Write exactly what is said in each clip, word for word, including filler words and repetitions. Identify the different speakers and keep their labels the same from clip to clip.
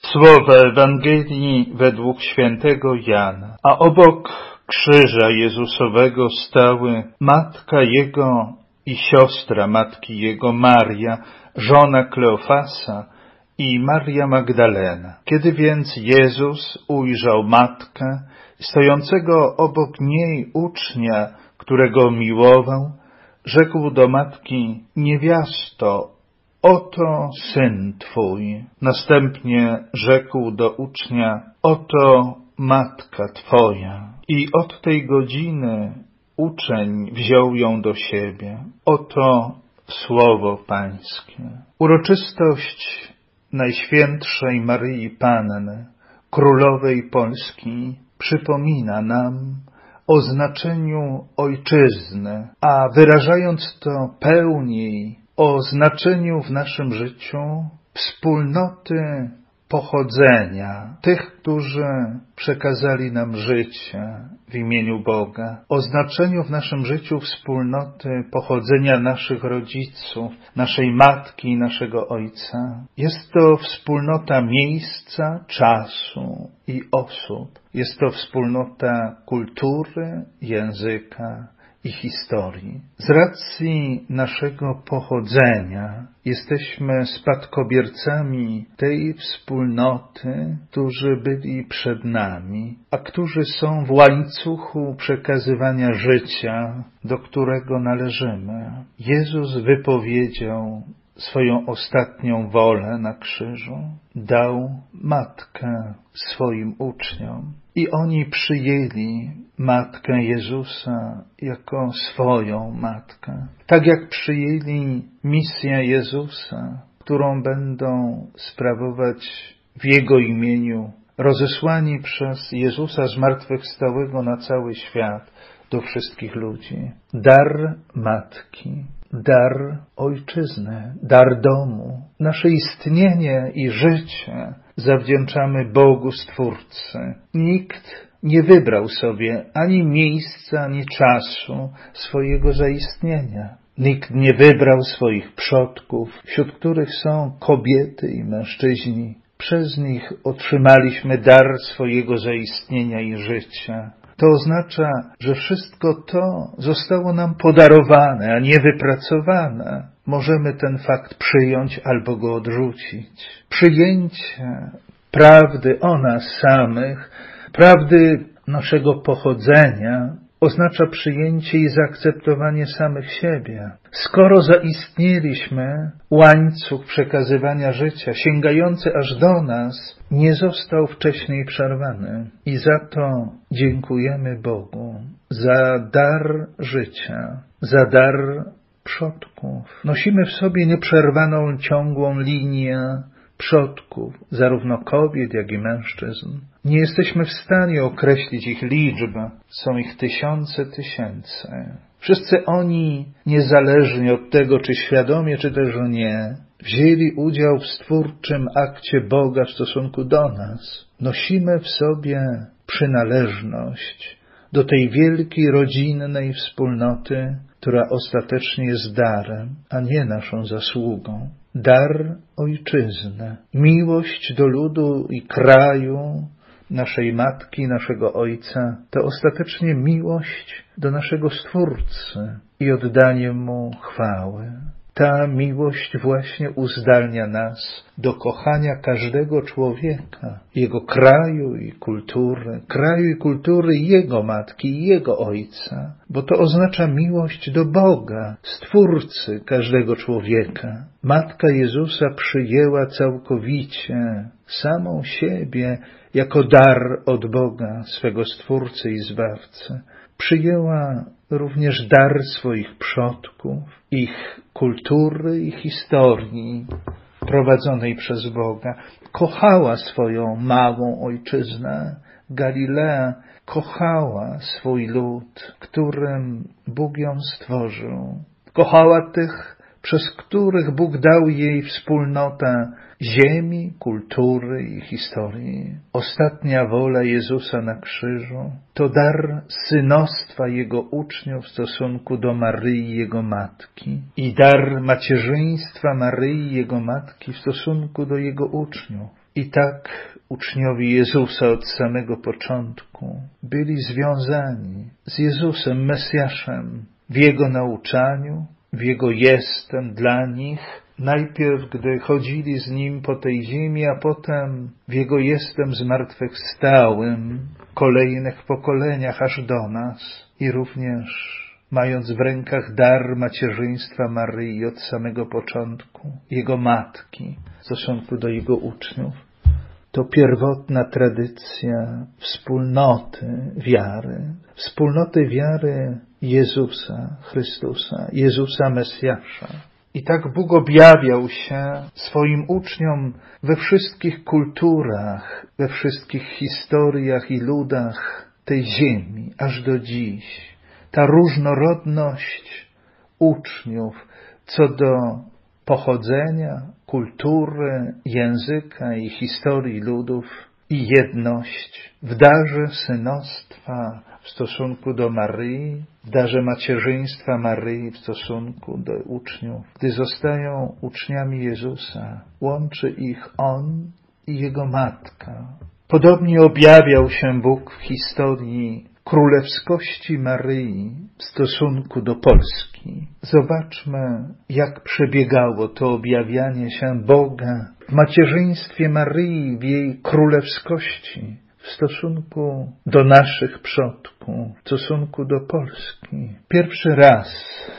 Speaker 1: Słowa Ewangelii według świętego Jana. A obok krzyża Jezusowego stały matka Jego i siostra matki Jego, Maria, żona Kleofasa, i Maria Magdalena. Kiedy więc Jezus ujrzał matkę, stojącego obok niej ucznia, którego miłował, rzekł do matki: niewiasto, oto syn twój. Następnie rzekł do ucznia: oto matka twoja. I od tej godziny uczeń wziął ją do siebie. Oto słowo Pańskie. Uroczystość Najświętszej Maryi Panny, Królowej Polski, przypomina nam o znaczeniu ojczyzny, a wyrażając to pełniej, o znaczeniu w naszym życiu wspólnoty pochodzenia, tych, którzy przekazali nam życie w imieniu Boga, o znaczeniu w naszym życiu wspólnoty pochodzenia naszych rodziców, naszej matki i naszego ojca. Jest to wspólnota miejsca, czasu i osób. Jest to wspólnota kultury, języka i historii. Z racji naszego pochodzenia jesteśmy spadkobiercami tej wspólnoty, którzy byli przed nami, a którzy są w łańcuchu przekazywania życia, do którego należymy. Jezus wypowiedział swoją ostatnią wolę na krzyżu, dał matkę swoim uczniom i oni przyjęli matkę Jezusa jako swoją matkę. Tak jak przyjęli misję Jezusa, którą będą sprawować w Jego imieniu, rozesłani przez Jezusa zmartwychwstałego na cały świat do wszystkich ludzi. Dar matki, dar ojczyzny, dar domu. Nasze istnienie i życie zawdzięczamy Bogu Stwórcy. Nikt nie wybrał sobie ani miejsca, ani czasu swojego zaistnienia. Nikt nie wybrał swoich przodków, wśród których są kobiety i mężczyźni. Przez nich otrzymaliśmy dar swojego zaistnienia i życia. To oznacza, że wszystko to zostało nam podarowane, a nie wypracowane. Możemy ten fakt przyjąć albo go odrzucić. Przyjęcie prawdy o nas samych, prawdy naszego pochodzenia oznacza przyjęcie i zaakceptowanie samych siebie. Skoro zaistnieliśmy, łańcuch przekazywania życia, sięgający aż do nas, nie został wcześniej przerwany. I za to dziękujemy Bogu, za dar życia, za dar przodków. Nosimy w sobie nieprzerwaną, ciągłą linię przodków, zarówno kobiet, jak i mężczyzn. Nie jesteśmy w stanie określić ich liczby. Są ich tysiące tysięcy. Wszyscy oni, niezależnie od tego, czy świadomie, czy też nie, wzięli udział w stwórczym akcie Boga w stosunku do nas. Nosimy w sobie przynależność do tej wielkiej, rodzinnej wspólnoty, która ostatecznie jest darem, a nie naszą zasługą. Dar ojczyzny, miłość do ludu i kraju, naszej matki, naszego ojca, to ostatecznie miłość do naszego Stwórcy i oddanie Mu chwały. Ta miłość właśnie uzdalnia nas do kochania każdego człowieka, jego kraju i kultury, kraju i kultury jego matki i jego ojca, bo to oznacza miłość do Boga, Stwórcy każdego człowieka. Matka Jezusa przyjęła całkowicie samą siebie jako dar od Boga, swego Stwórcy i Zbawcy. Przyjęła również dar swoich przodków, ich kultury i historii prowadzonej przez Boga. Kochała swoją małą ojczyznę, Galileę, kochała swój lud, którym Bóg ją stworzył. Kochała tych, przez których Bóg dał jej wspólnotę ziemi, kultury i historii. Ostatnia wola Jezusa na krzyżu to dar synostwa Jego uczniów w stosunku do Maryi, Jego matki, i dar macierzyństwa Maryi, Jego matki w stosunku do Jego uczniów. I tak uczniowie Jezusa od samego początku byli związani z Jezusem, Mesjaszem, w Jego nauczaniu, w Jego jestem dla nich, najpierw gdy chodzili z Nim po tej ziemi, a potem w Jego jestem zmartwychwstałym w kolejnych pokoleniach aż do nas i również mając w rękach dar macierzyństwa Maryi od samego początku, Jego matki w stosunku do Jego uczniów. To pierwotna tradycja wspólnoty wiary, wspólnoty wiary Jezusa Chrystusa, Jezusa Mesjasza. I tak Bóg objawiał się swoim uczniom we wszystkich kulturach, we wszystkich historiach i ludach tej ziemi, aż do dziś. Ta różnorodność uczniów co do pochodzenia, kultury, języka i historii ludów i jedność w darze synostwa w stosunku do Maryi, w darze macierzyństwa Maryi w stosunku do uczniów. Gdy zostają uczniami Jezusa, łączy ich On i Jego Matka. Podobnie objawiał się Bóg w historii królewskości Maryi w stosunku do Polski. Zobaczmy, jak przebiegało to objawianie się Boga w macierzyństwie Maryi, w jej królewskości w stosunku do naszych przodków, w stosunku do Polski. Pierwszy raz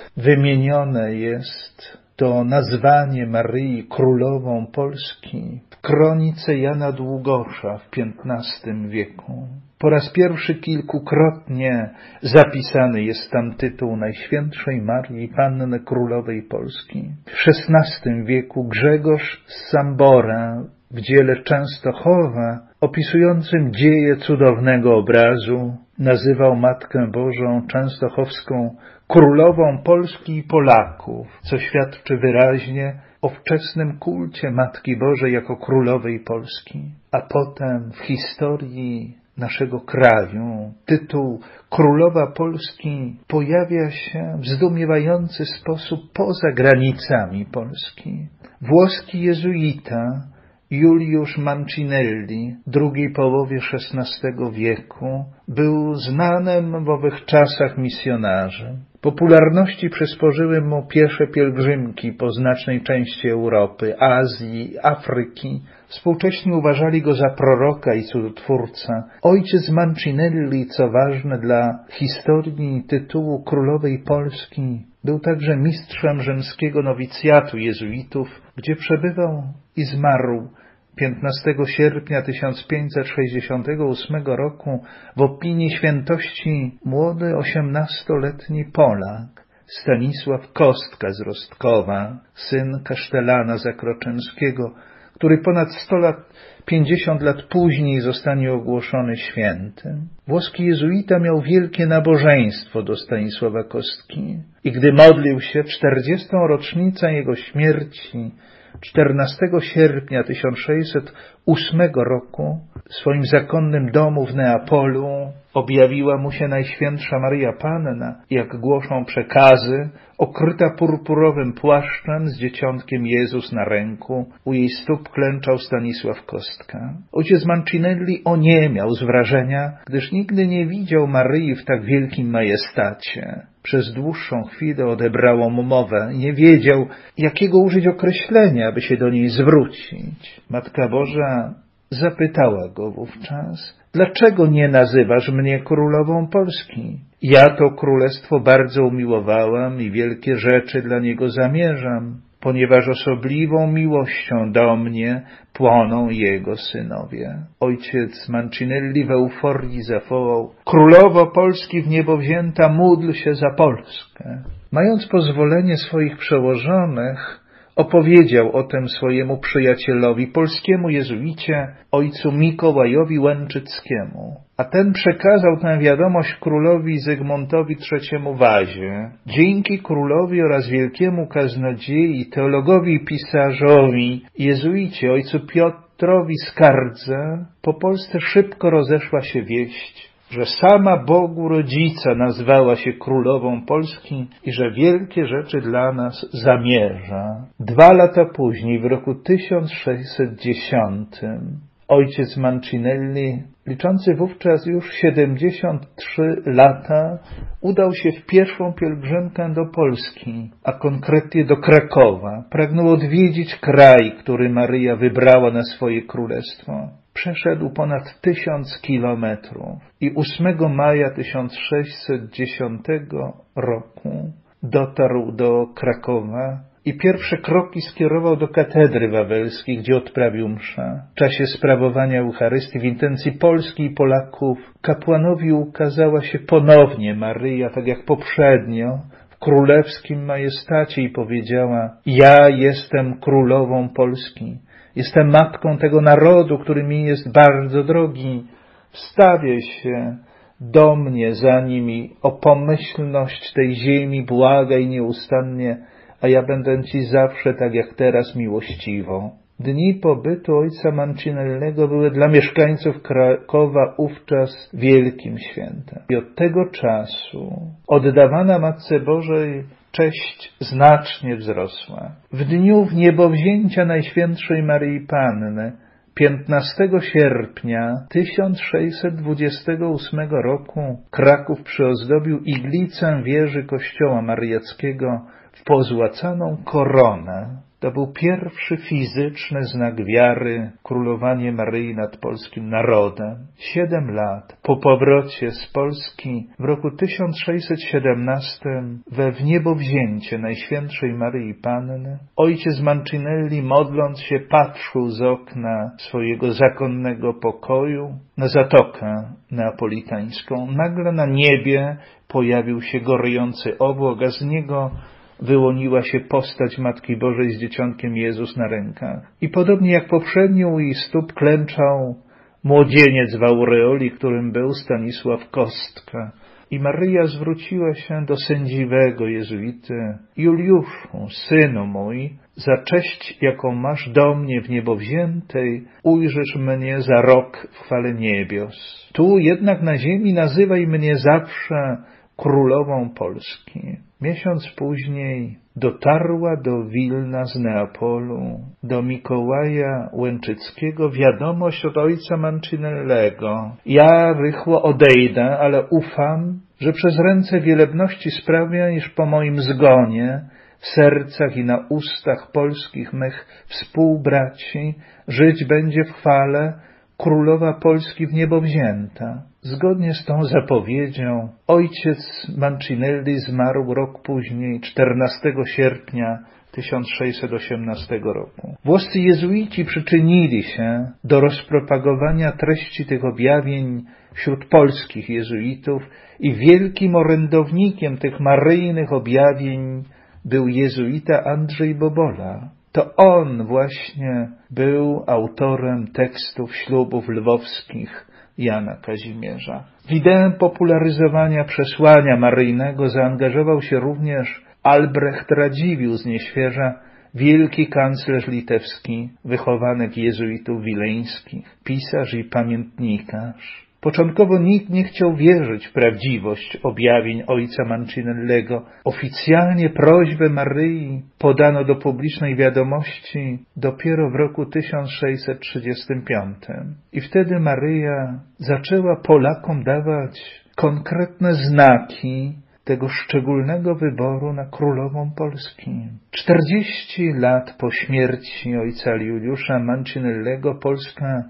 Speaker 1: wymienione jest to nazwanie Maryi królową Polski w kronice Jana Długosza w piętnastym wieku. Po raz pierwszy kilkukrotnie zapisany jest tam tytuł Najświętszej Marii Panny Królowej Polski. W szesnastym wieku Grzegorz z Sambora w dziele Częstochowa, opisującym dzieje cudownego obrazu, nazywał Matkę Bożą Częstochowską Królową Polski i Polaków, co świadczy wyraźnie o wczesnym kulcie Matki Bożej jako Królowej Polski. A potem w historii naszego kraju tytuł Królowa Polski pojawia się w zdumiewający sposób poza granicami Polski. Włoski jezuita Juliusz Mancinelli w drugiej połowie szesnastego wieku był znanym w owych czasach misjonarzem. Popularności przysporzyły mu piesze pielgrzymki po znacznej części Europy, Azji, Afryki. Współcześni uważali go za proroka i cudotwórcę. Ojciec Mancinelli, co ważne dla historii tytułu Królowej Polski, był także mistrzem rzymskiego nowicjatu jezuitów, gdzie przebywał i zmarł piętnastego sierpnia tysiąc pięćset sześćdziesiątego ósmego roku w opinii świętości młody osiemnastoletni Polak, Stanisław Kostka z Rostkowa, syn kasztelana zakroczęskiego, który ponad sto lat, pięćdziesiąt lat później zostanie ogłoszony świętym. Włoski jezuita miał wielkie nabożeństwo do Stanisława Kostki i gdy modlił się w czterdziestą rocznicę jego śmierci, czternastego sierpnia tysiąc sześćset ósmego roku, w swoim zakonnym domu w Neapolu objawiła mu się Najświętsza Maryja Panna, jak głoszą przekazy, okryta purpurowym płaszczem z dzieciątkiem Jezus na ręku. U jej stóp klęczał Stanisław Kostka. Ojciec Mancinelli oniemiał z wrażenia, gdyż nigdy nie widział Maryi w tak wielkim majestacie. Przez dłuższą chwilę odebrało mu mowę. Nie wiedział, jakiego użyć określenia, aby się do niej zwrócić. Matka Boża zapytała go wówczas, dlaczego nie nazywasz mnie królową Polski? Ja to królestwo bardzo umiłowałam i wielkie rzeczy dla niego zamierzam, ponieważ osobliwą miłością do mnie płoną jego synowie. Ojciec Mancinelli w euforii zawołał: Królowo Polski w niebo wzięta, módl się za Polskę. Mając pozwolenie swoich przełożonych, opowiedział o tym swojemu przyjacielowi, polskiemu jezuicie, ojcu Mikołajowi Łęczyckiemu. A ten przekazał tę wiadomość królowi Zygmuntowi trzeciemu Wazie. Dzięki królowi oraz wielkiemu kaznodziei, teologowi i pisarzowi, jezuicie, ojcu Piotrowi Skardze, po Polsce szybko rozeszła się wieść że sama Bogu Rodzica nazwała się Królową Polski i że wielkie rzeczy dla nas zamierza. Dwa lata później, w roku tysiąc sześćset dziesiątym, ojciec Mancinelli, liczący wówczas już siedemdziesiąt trzy lata, udał się w pierwszą pielgrzymkę do Polski, a konkretnie do Krakowa. Pragnął odwiedzić kraj, który Maryja wybrała na swoje królestwo. Przeszedł ponad tysiąc kilometrów i ósmego maja tysiąc sześćset dziesiątego roku dotarł do Krakowa i pierwsze kroki skierował do katedry wawelskiej, gdzie odprawił mszę. W czasie sprawowania Eucharystii w intencji Polski i Polaków kapłanowi ukazała się ponownie Maryja, tak jak poprzednio, w królewskim majestacie i powiedziała: ja jestem królową Polski. Jestem matką tego narodu, który mi jest bardzo drogi. Wstawię się do mnie za nimi, o pomyślność tej ziemi błagaj nieustannie, a ja będę Ci zawsze tak jak teraz miłościwą. Dni pobytu ojca Mancinellego były dla mieszkańców Krakowa wówczas wielkim świętem. I od tego czasu oddawana Matce Bożej cześć znacznie wzrosła. W dniu wniebowzięcia Najświętszej Maryi Panny, piętnastego sierpnia tysiąc sześćset dwudziestego ósmego roku, Kraków przyozdobił iglicę wieży kościoła mariackiego w pozłacaną koronę. To był pierwszy fizyczny znak wiary, królowanie Maryi nad polskim narodem. Siedem lat po powrocie z Polski w roku tysiąc sześćset siedemnastym we wniebowzięcie Najświętszej Maryi Panny ojciec Mancinelli, modląc się, patrzył z okna swojego zakonnego pokoju na Zatokę Neapolitańską. Nagle na niebie pojawił się gorejący obłok, a z niego wyłoniła się postać Matki Bożej z Dzieciątkiem Jezus na rękach. I podobnie jak poprzednio u jej stóp klęczał młodzieniec w aureoli, którym był Stanisław Kostka. I Maryja zwróciła się do sędziwego jezuity: Juliuszu, synu mój, za cześć, jaką masz do mnie w niebowziętej, ujrzysz mnie za rok w chwale niebios. Tu jednak na ziemi nazywaj mnie zawsze królową Polski. Miesiąc później dotarła do Wilna z Neapolu, do Mikołaja Łęczyckiego wiadomość od ojca Mancinellego. Ja rychło odejdę, ale ufam, że przez ręce wielebności sprawia, iż po moim zgonie w sercach i na ustach polskich mych współbraci żyć będzie w chwale królowa Polski w niebo wzięta. Zgodnie z tą zapowiedzią ojciec Mancinelli zmarł rok później, czternastego sierpnia tysiąc sześćset osiemnastego roku. Włoscy jezuici przyczynili się do rozpropagowania treści tych objawień wśród polskich jezuitów i wielkim orędownikiem tych maryjnych objawień był jezuita Andrzej Bobola. To on właśnie był autorem tekstów ślubów lwowskich Jana Kazimierza. W ideę popularyzowania przesłania maryjnego zaangażował się również Albrecht Radziwiłł z Nieświeża, wielki kanclerz litewski, wychowanek jezuitów wileńskich, pisarz i pamiętnikarz. Początkowo nikt nie chciał wierzyć w prawdziwość objawień ojca Mancinellego. Oficjalnie prośbę Maryi podano do publicznej wiadomości dopiero w roku tysiąc sześćset trzydziestym piątym. I wtedy Maryja zaczęła Polakom dawać konkretne znaki tego szczególnego wyboru na królową Polski. Czterdzieści lat po śmierci ojca Juliusza Mancinellego Polska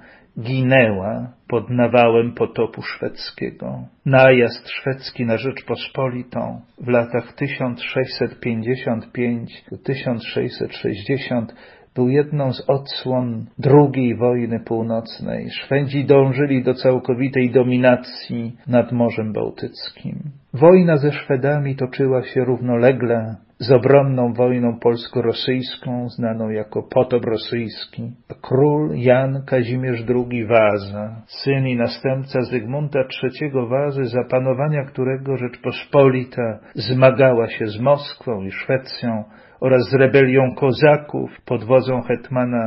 Speaker 1: ginęła pod nawałem potopu szwedzkiego. Najazd szwedzki na Rzeczpospolitą w latach tysiąc sześćset pięćdziesiąt pięć do tysiąc sześćset sześćdziesiąt był jedną z odsłon drugiej wojny północnej. Szwedzi dążyli do całkowitej dominacji nad Morzem Bałtyckim. Wojna ze Szwedami toczyła się równolegle z obronną wojną polsko-rosyjską, znaną jako potop rosyjski. Król Jan Kazimierz drugi Waza, syn i następca Zygmunta trzeciego Wazy, za panowania którego Rzeczpospolita zmagała się z Moskwą i Szwecją oraz z rebelią kozaków pod wodzą hetmana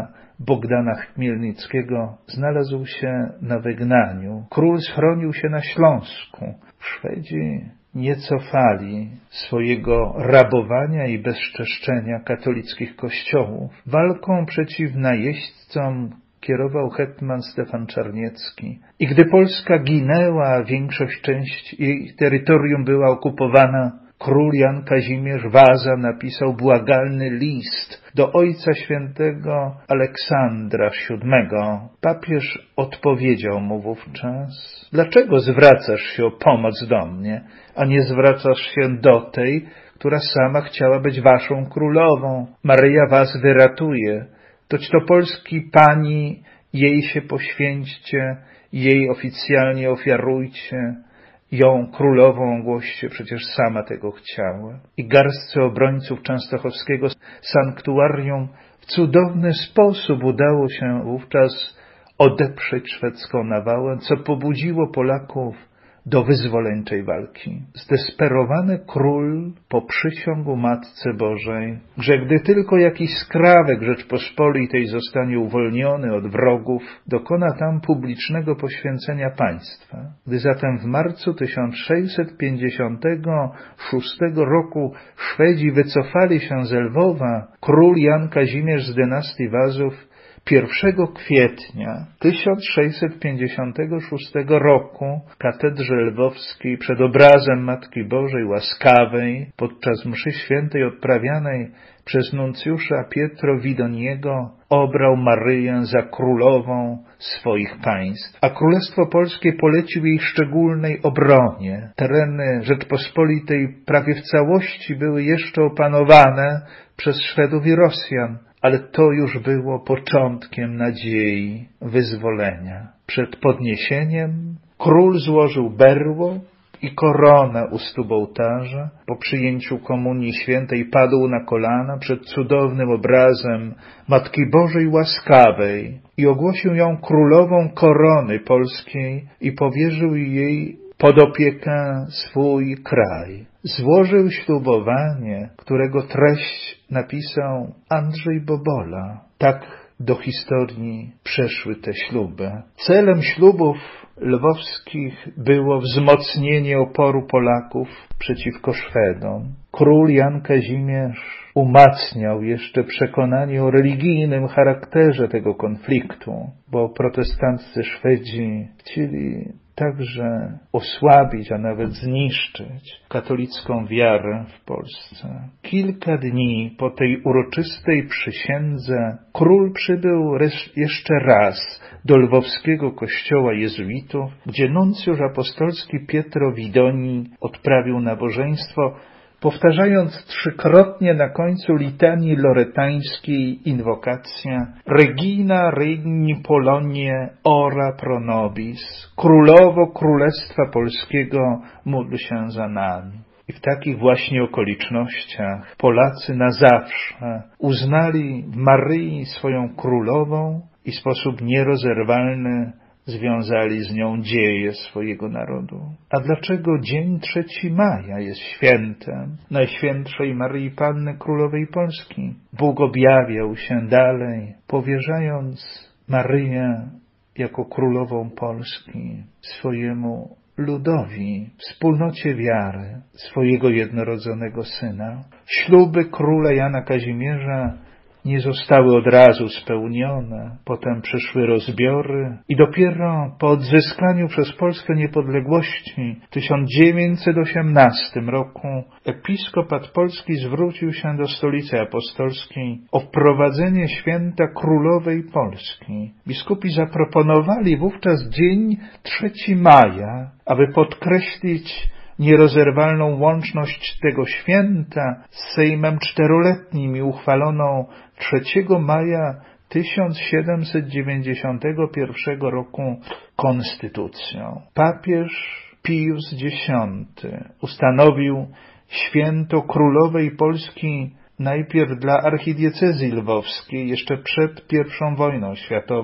Speaker 1: Bogdana Chmielnickiego, znalazł się na wygnaniu. Król schronił się na Śląsku. Szwedzi nie cofali swojego rabowania i bezczeszczenia katolickich kościołów. Walką przeciw najeźdźcom kierował hetman Stefan Czarniecki. I gdy Polska ginęła, a większość część jej terytorium była okupowana, król Jan Kazimierz Waza napisał błagalny list do Ojca Świętego Aleksandra siódmego. Papież odpowiedział mu wówczas: dlaczego zwracasz się o pomoc do mnie, a nie zwracasz się do tej, która sama chciała być waszą królową? Maryja was wyratuje. Toć to Polski Pani, jej się poświęćcie, jej oficjalnie ofiarujcie, ją królową ogłoście, przecież sama tego chciała. I garstce obrońców częstochowskiego sanktuarium w cudowny sposób udało się wówczas odeprzeć szwedzką nawałę, co pobudziło Polaków do wyzwoleńczej walki. Zdesperowany król poprzysiągł Matce Bożej, że gdy tylko jakiś skrawek Rzeczpospolitej zostanie uwolniony od wrogów, dokona tam publicznego poświęcenia państwa. Gdy zatem w marcu tysiąc sześćset pięćdziesiątego szóstego roku Szwedzi wycofali się z Lwowa, król Jan Kazimierz z dynastii Wazów pierwszego kwietnia tysiąc sześćset pięćdziesiątego szóstego roku w katedrze lwowskiej przed obrazem Matki Bożej Łaskawej podczas mszy świętej odprawianej przez nuncjusza Pietro Widoniego obrał Maryję za królową swoich państw, a Królestwo Polskie polecił jej szczególnej obronie. Tereny Rzeczpospolitej prawie w całości były jeszcze opanowane przez Szwedów i Rosjan, ale to już było początkiem nadziei wyzwolenia. Przed podniesieniem król złożył berło i koronę u stóp ołtarza. Po przyjęciu komunii świętej padł na kolana przed cudownym obrazem Matki Bożej Łaskawej i ogłosił ją królową korony polskiej i powierzył jej pod opiekę swój kraj. Złożył ślubowanie, którego treść napisał Andrzej Bobola. Tak do historii przeszły te śluby. Celem ślubów lwowskich było wzmocnienie oporu Polaków przeciwko Szwedom. Król Jan Kazimierz umacniał jeszcze przekonanie o religijnym charakterze tego konfliktu, bo protestanccy Szwedzi chcieli także osłabić, a nawet zniszczyć katolicką wiarę w Polsce. Kilka dni po tej uroczystej przysiędze król przybył jeszcze raz do lwowskiego kościoła jezuitów, gdzie nuncjusz apostolski Pietro Widoni odprawił nabożeństwo, powtarzając trzykrotnie na końcu litanii loretańskiej inwokację Regina Regni Polonie ora pro nobis, Królowo Królestwa Polskiego, módl się za nami. I w takich właśnie okolicznościach Polacy na zawsze uznali Maryi swoją królową i w sposób nierozerwalny związali z nią dzieje swojego narodu. A dlaczego dzień trzeciego maja jest świętem Najświętszej Maryi Panny Królowej Polski? Bóg objawiał się dalej, powierzając Maryję jako królową Polski swojemu ludowi, wspólnocie wiary, swojego jednorodzonego syna. Śluby króla Jana Kazimierza nie zostały od razu spełnione, potem przyszły rozbiory i dopiero po odzyskaniu przez Polskę niepodległości w tysiąc dziewięćset osiemnastym roku episkopat polski zwrócił się do Stolicy Apostolskiej o wprowadzenie święta Królowej Polski. Biskupi zaproponowali wówczas dzień trzeciego maja, aby podkreślić nierozerwalną łączność tego święta z Sejmem Czteroletnim i uchwaloną trzeciego maja tysiąc siedemset dziewięćdziesiątego pierwszego roku konstytucją. Papież Pius Dziesiąty ustanowił święto Królowej Polski najpierw dla archidiecezji lwowskiej, jeszcze przed pierwszą wojną światową,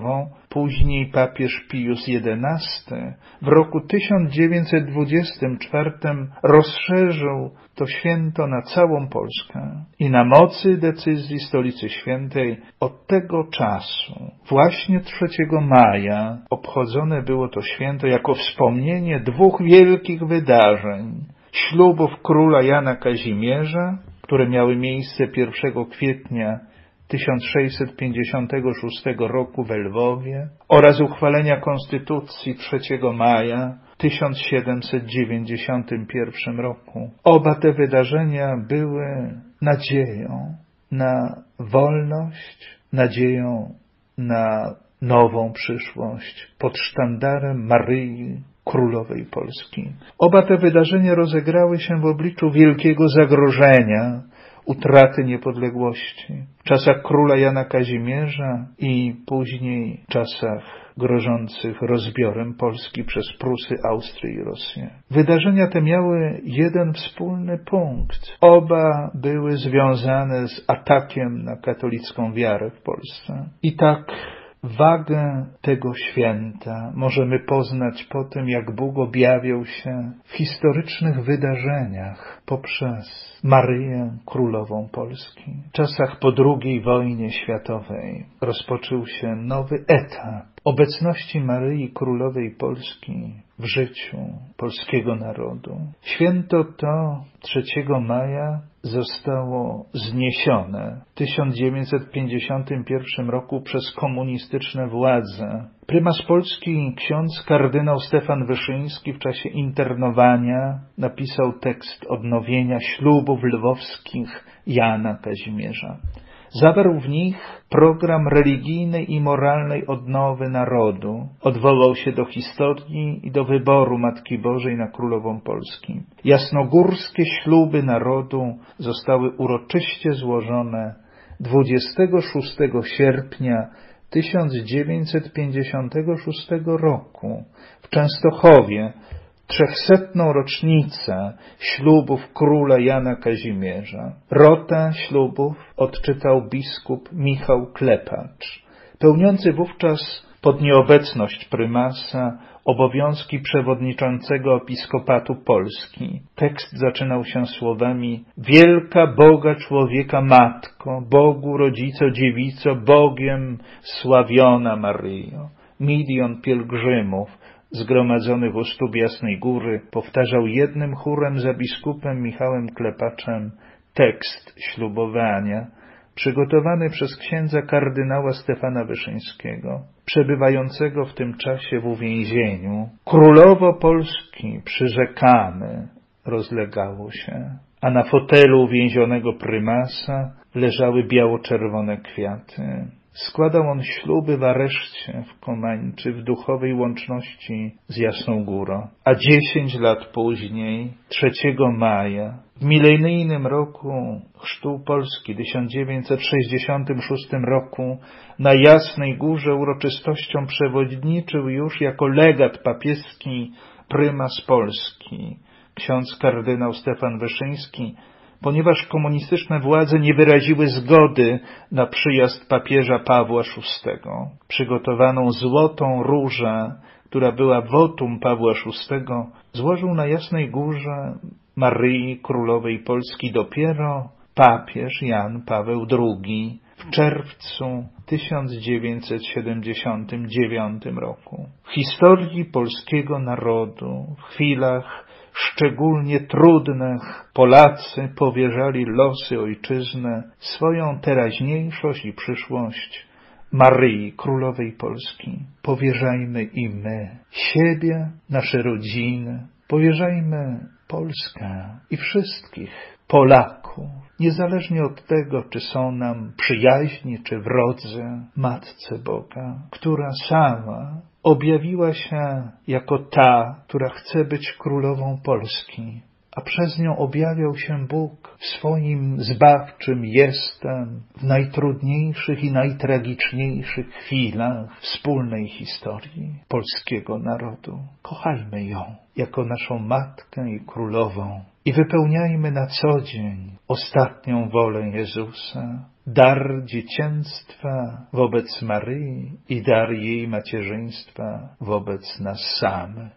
Speaker 1: później papież Pius jedenasty w roku tysiąc dziewięćset dwudziestym czwartym rozszerzył to święto na całą Polskę i na mocy decyzji Stolicy Świętej od tego czasu, właśnie trzeciego maja, obchodzone było to święto jako wspomnienie dwóch wielkich wydarzeń: ślubów króla Jana Kazimierza, które miały miejsce pierwszego kwietnia tysiąc sześćset pięćdziesiątego szóstego roku w Lwowie, oraz uchwalenia Konstytucji trzeciego maja tysiąc siedemset dziewięćdziesiątym pierwszym roku. Oba te wydarzenia były nadzieją na wolność, nadzieją na nową przyszłość pod sztandarem Maryi, Królowej Polski. Oba te wydarzenia rozegrały się w obliczu wielkiego zagrożenia, utraty niepodległości. W czasach króla Jana Kazimierza i później w czasach grożących rozbiorem Polski przez Prusy, Austrię i Rosję. Wydarzenia te miały jeden wspólny punkt. Oba były związane z atakiem na katolicką wiarę w Polsce. I tak wagę tego święta możemy poznać po tym, jak Bóg objawiał się w historycznych wydarzeniach poprzez Maryję, Królową Polski. W czasach po drugiej wojnie światowej rozpoczął się nowy etap obecności Maryi, Królowej Polski w życiu polskiego narodu. Święto to trzeciego maja zostało zniesione w tysiąc dziewięćset pięćdziesiątym pierwszym roku przez komunistyczne władze. Prymas Polski, ksiądz kardynał Stefan Wyszyński, w czasie internowania napisał tekst odnowienia ślubów lwowskich Jana Kazimierza. Zawarł w nich program religijnej i moralnej odnowy narodu. Odwołał się do historii i do wyboru Matki Bożej na Królową Polski. Jasnogórskie śluby narodu zostały uroczyście złożone dwudziestego szóstego sierpnia tysiąc dziewięćset pięćdziesiątego szóstego roku w Częstochowie, trzechsetną rocznicę ślubów króla Jana Kazimierza. Rotę ślubów odczytał biskup Michał Klepacz, pełniący wówczas pod nieobecność prymasa obowiązki przewodniczącego episkopatu Polski. Tekst zaczynał się słowami: Wielka Boga człowieka Matko, Bogu Rodzico Dziewico, Bogiem sławiona Maryjo. Milion pielgrzymów zgromadzonych u stóp Jasnej Góry powtarzał jednym chórem za biskupem Michałem Klepaczem tekst ślubowania, przygotowany przez księdza kardynała Stefana Wyszyńskiego, przebywającego w tym czasie w uwięzieniu. Królowo Polski, przyrzekamy, rozlegało się, a na fotelu uwięzionego prymasa leżały biało-czerwone kwiaty. Składał on śluby w areszcie w Komańczy w duchowej łączności z Jasną Górą. A dziesięć lat później, trzeciego maja, w milenijnym roku chrztu Polski, tysiąc dziewięćset sześćdziesiątym szóstym roku, na Jasnej Górze uroczystością przewodniczył już jako legat papieski prymas Polski, ksiądz kardynał Stefan Wyszyński, ponieważ komunistyczne władze nie wyraziły zgody na przyjazd papieża Pawła szóstego. Przygotowaną złotą różę, która była wotum Pawła szóstego, złożył na Jasnej Górze Maryi Królowej Polski dopiero papież Jan Paweł drugi w czerwcu tysiąc dziewięćset siedemdziesiątym dziewiątym roku. W historii polskiego narodu, w chwilach szczególnie trudnych, Polacy powierzali losy ojczyzny, swoją teraźniejszość i przyszłość Maryi, Królowej Polski. Powierzajmy i my siebie, nasze rodziny, powierzajmy Polskę i wszystkich Polaków, niezależnie od tego, czy są nam przyjaźni, czy wrodzy, Matce Boga, która sama objawiła się jako ta, która chce być królową Polski, a przez nią objawiał się Bóg w swoim zbawczym jestem w najtrudniejszych i najtragiczniejszych chwilach wspólnej historii polskiego narodu. Kochajmy ją jako naszą Matkę i Królową i wypełniajmy na co dzień ostatnią wolę Jezusa, dar dziecięctwa wobec Maryi i dar jej macierzyństwa wobec nas samych.